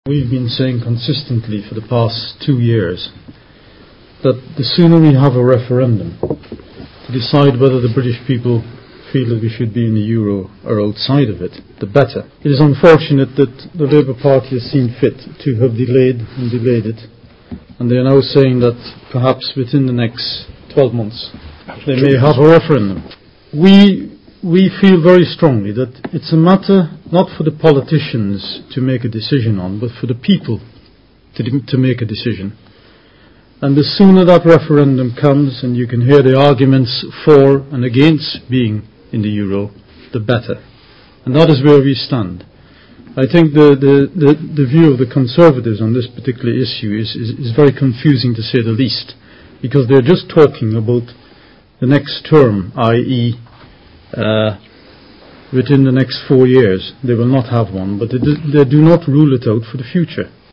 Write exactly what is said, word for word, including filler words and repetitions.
We've been saying consistently for the past two years that the sooner we have a referendum to decide whether the British people feel that we should be in the euro or outside of it, the better. It is unfortunate that the Labour Party has seen fit to have delayed and delayed it, and they are now saying that perhaps within the next twelve months they may have a referendum. We we feel very strongly that it's a matter not for the politicians to make a decision on, but for the people to, to make a decision. And the sooner that referendum comes and you can hear the arguments for and against being in the euro, the better. And that is where we stand. I think the, the, the, the view of the Conservatives on this particular issue is, is, is very confusing to say the least, because they're just talking about the next term, that is uh, within the next four years. They will not have one, but they do, they do not rule it out for the future.